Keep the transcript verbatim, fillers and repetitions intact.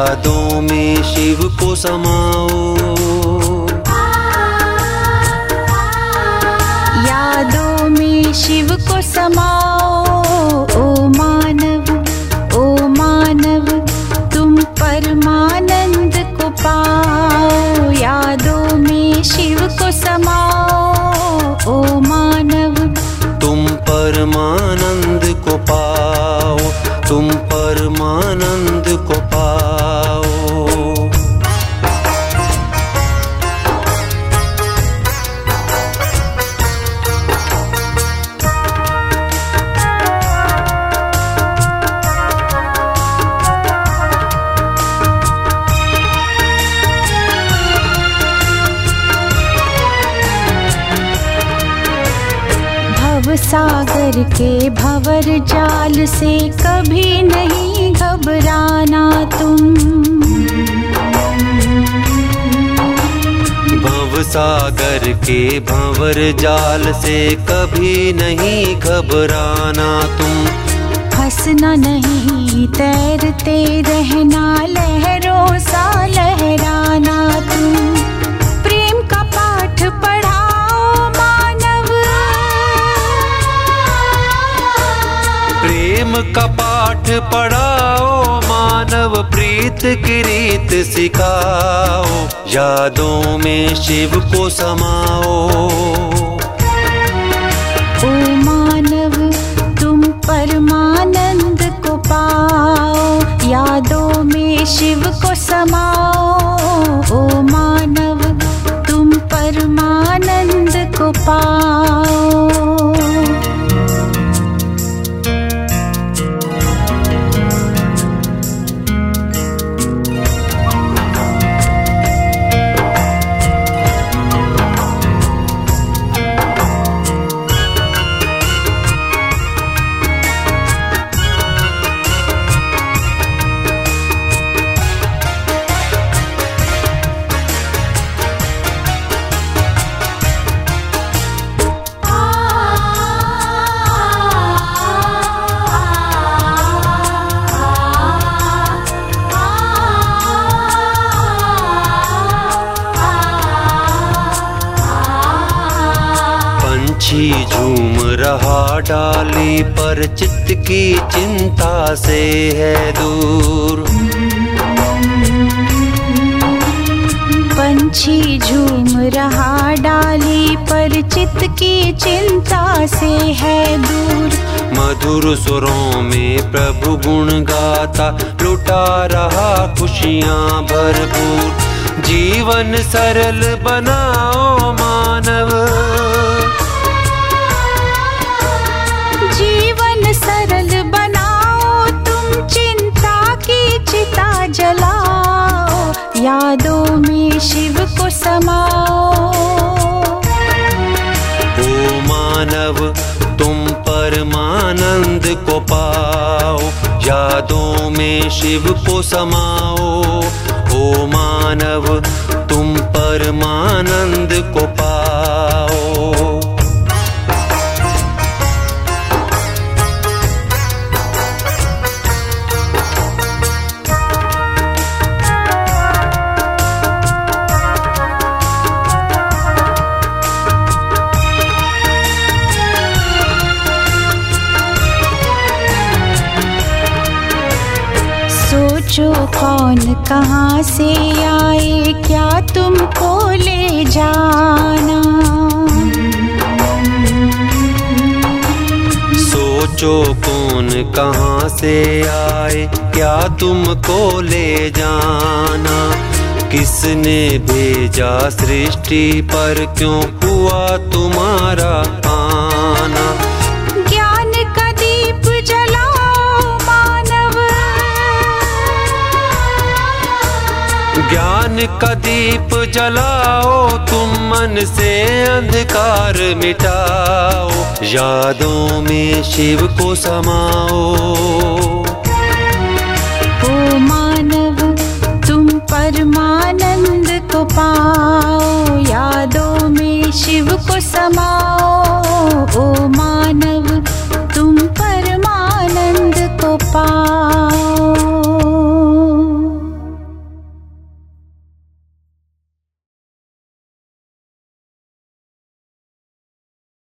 यादों में शिव को समाओ। यादों में शिव को समाओ। ओ मानव, ओ मानव, तुम परमानंद को पाओ। यादों में शिव को समाओ। ओ मानव, तुम परमानंद को पाओ, तुम परमानंद को पाओ। सागर के भंवर जाल से कभी नहीं घबराना तुम। भव सागर के भंवर जाल से कभी नहीं घबराना तुम। फंसना नहीं, तैरते रहना, लहरों सा लहराना तुम। प्रेम का पाठ पढ़ाओ मानव। प्रेम का पाठ पढ़ाओ मानव, प्रीत की रीत सिखाओ। यादों में शिव को समाओ। ओ मानव, तुम परमानंद को पाओ। यादों में शिव को समाओ। ओ मानव, तुम परमानंद को पाओ। पंछी झूम रहा डाली पर, चित्त की चिंता से है दूर। पंछी झूम रहा डाली पर, चित्त की चिंता से है दूर। मधुर सुरों में प्रभु गुण गाता, लुटा रहा खुशियाँ भरपूर। जीवन सरल बनाओ मानव। जीवन सरल बनाओ, तुम चिंता की चिता जलाओ। यादों में शिव को समाओ। ओ मानव, तुम परमानंद को पाओ। यादों में शिव को समाओ। ओ मानव, तुम परमानंद को पाओ। सोचो कौन कहाँ से आए, क्या तुमको ले जाना। सोचो कौन कहाँ से आए, क्या तुमको ले जाना। किसने भेजा सृष्टि पर, क्यों हुआ तुम्हारा आना। ज्ञान का दीप जलाओ मानव। ज्ञान का दीप जलाओ, तुम मन से अंधकार मिटाओ। यादों में शिव को समाओ। ओ मानव, तुम परमानंद को पाओ। यादों में शिव को समाओ। ओ